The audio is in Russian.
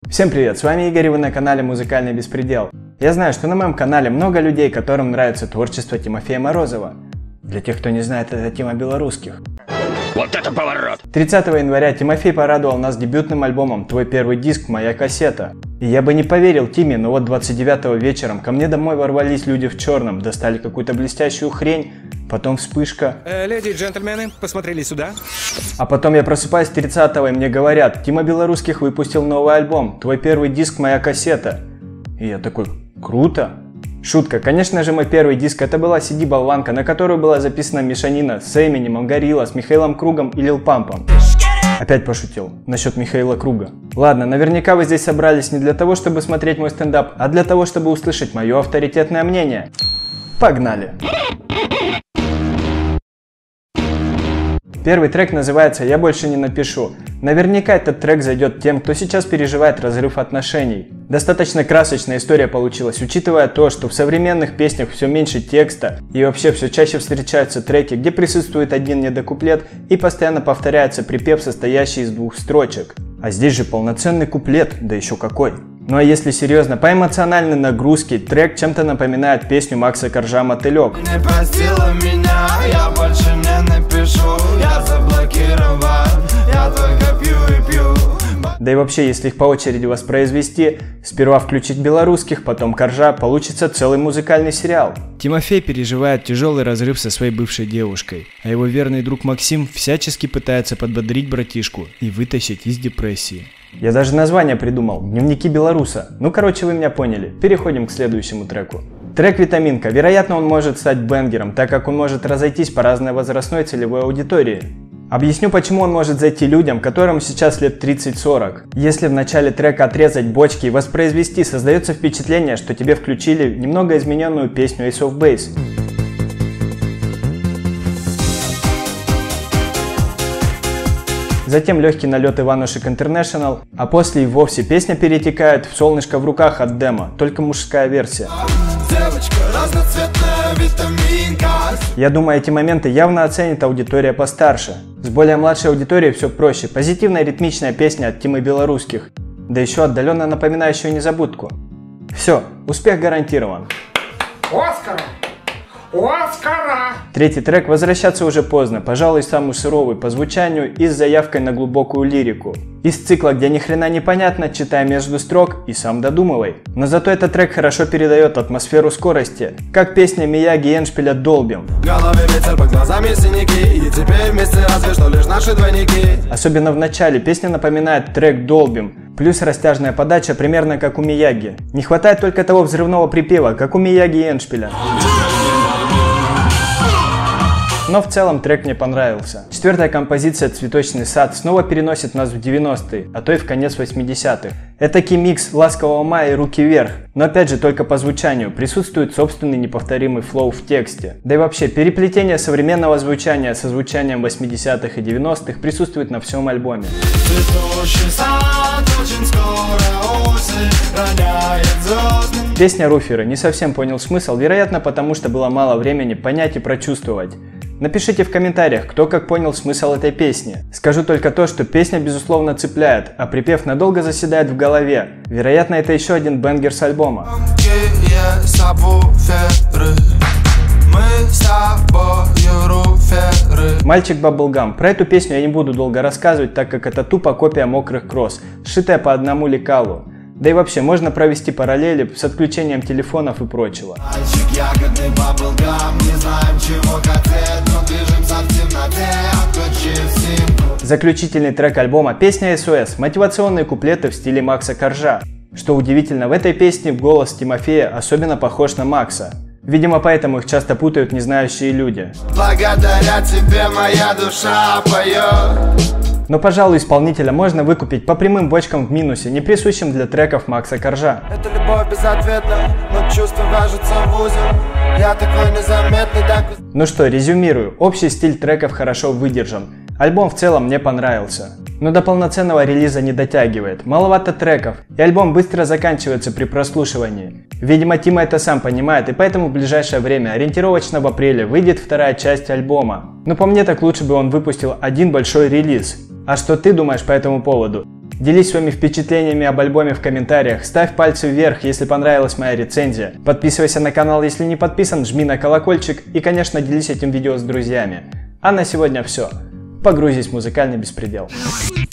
Всем привет, с вами Игорь и вы на канале Музыкальный Беспредел. Я знаю, что на моем канале много людей, которым нравится творчество Тимофея Морозова. Для тех, кто не знает, это Тима Белорусских. Вот это поворот! 30 января Тимофей порадовал нас дебютным альбомом «Твой первый диск, моя кассета». И я бы не поверил Тиме, но вот 29-го вечером ко мне домой ворвались люди в черном, достали какую-то блестящую хрень, потом вспышка. Леди и джентльмены, посмотрели сюда. А потом я просыпаюсь 30-го и мне говорят: Тима Белорусских выпустил новый альбом, «Твой первый диск, моя кассета». И я такой: круто. Шутка, конечно же, мой первый диск это была CD-болванка, на которую была записана мешанина с Эминемом, Горилла, с Михаилом Кругом и Лил Пампом. Опять пошутил насчет Михаила Круга. Ладно, наверняка вы здесь собрались не для того, чтобы смотреть мой стендап, а для того, чтобы услышать мое авторитетное мнение. Погнали! Первый трек называется «Я больше не напишу». Наверняка этот трек зайдет тем, кто сейчас переживает разрыв отношений. Достаточно красочная история получилась, учитывая то, что в современных песнях все меньше текста и вообще все чаще встречаются треки, где присутствует один недокуплет и постоянно повторяется припев, состоящий из двух строчек. А здесь же полноценный куплет, да еще какой. Ну а если серьезно, по эмоциональной нагрузке трек чем-то напоминает песню Макса Коржа «Мотылек». Не простила меня, я больше не напишу, я заблокировал, я только пью и пью. Да и вообще, если их по очереди воспроизвести, сперва включить белорусских, потом Коржа, получится целый музыкальный сериал. Тимофей переживает тяжелый разрыв со своей бывшей девушкой, а его верный друг Максим всячески пытается подбодрить братишку и вытащить из депрессии. Я даже название придумал – «Дневники белоруса». Ну короче, вы меня поняли. Переходим к следующему треку. Трек «Витаминка». Вероятно, он может стать бенгером, так как он может разойтись по разной возрастной целевой аудитории. Объясню, почему он может зайти людям, которым сейчас лет 30-40. Если в начале трека отрезать бочки и воспроизвести, создается впечатление, что тебе включили немного измененную песню Ace of Base. Затем легкий налет Иванушек International, а после и вовсе песня перетекает в «Солнышко в руках» от Демо, только мужская версия. Девочка, разноцветная витаминка. Я думаю, эти моменты явно оценит аудитория постарше. С более младшей аудиторией все проще. Позитивная ритмичная песня от Тимы Белорусских, да еще отдаленно напоминающая незабудку. Все, успех гарантирован. Оскара! Оскара! Третий трек «Возвращаться уже поздно», пожалуй, самый суровый по звучанию и с заявкой на глубокую лирику. Из цикла, где ни хрена не понятно, читай между строк и сам додумывай. Но зато этот трек хорошо передает атмосферу скорости, как песня Мияги и Эншпиля «Долбим». В голове ветер, под глазами синяки, и теперь вместе разве что лишь наши двойники. Особенно в начале песня напоминает трек «Долбим», плюс растяжная подача примерно как у Мияги. Не хватает только того взрывного припева, как у Мияги и Эншпиля. Но в целом трек мне понравился. Четвертая композиция «Цветочный сад» снова переносит нас в 90-е, а то и в конец 80-х. Этакий микс «Ласкового мая» и «Руки вверх», но опять же только по звучанию, присутствует собственный неповторимый флоу в тексте. Да и вообще, переплетение современного звучания со звучанием 80-х и 90-х присутствует на всем альбоме. Цветущий сад, очень скоро осень роняет звезды. Песня «Руферы» не совсем понял смысл, вероятно потому, что было мало времени понять и прочувствовать. Напишите в комментариях, кто как понял смысл этой песни. Скажу только то, что песня безусловно цепляет, а припев надолго заседает в голове. Вероятно, это еще один бенгер с альбома. Мальчик Bubblegum. Про эту песню я не буду долго рассказывать, так как это тупо копия Мокрых Кросс, сшитая по одному лекалу. Да и вообще, можно провести параллели с отключением телефонов и прочего. Мальчик ягодный Bubblegum, не знаем чего хотеть, но движемся в темноте, отключив симку. Заключительный трек альбома — песня SOS, мотивационные куплеты в стиле Макса Коржа. Что удивительно, в этой песне голос Тимофея особенно похож на Макса. Видимо, поэтому их часто путают незнающие люди. Благодаря тебе моя душа поет. Но, пожалуй, исполнителя можно выкупить по прямым бочкам в минусе, не присущим для треков Макса Коржа. Это любовь безответна, но чувства вяжутся в узел. Я такой незаметный, так... Ну что, резюмирую. Общий стиль треков хорошо выдержан. Альбом в целом мне понравился. Но до полноценного релиза не дотягивает. Маловато треков, и альбом быстро заканчивается при прослушивании. Видимо, Тима это сам понимает, и поэтому в ближайшее время, ориентировочно в апреле, выйдет вторая часть альбома. Но по мне так лучше бы он выпустил один большой релиз. А что ты думаешь по этому поводу? Делись своими впечатлениями об альбоме в комментариях, ставь пальцы вверх, если понравилась моя рецензия. Подписывайся на канал, если не подписан, жми на колокольчик и, конечно, делись этим видео с друзьями. А на сегодня все. Погрузись в музыкальный беспредел.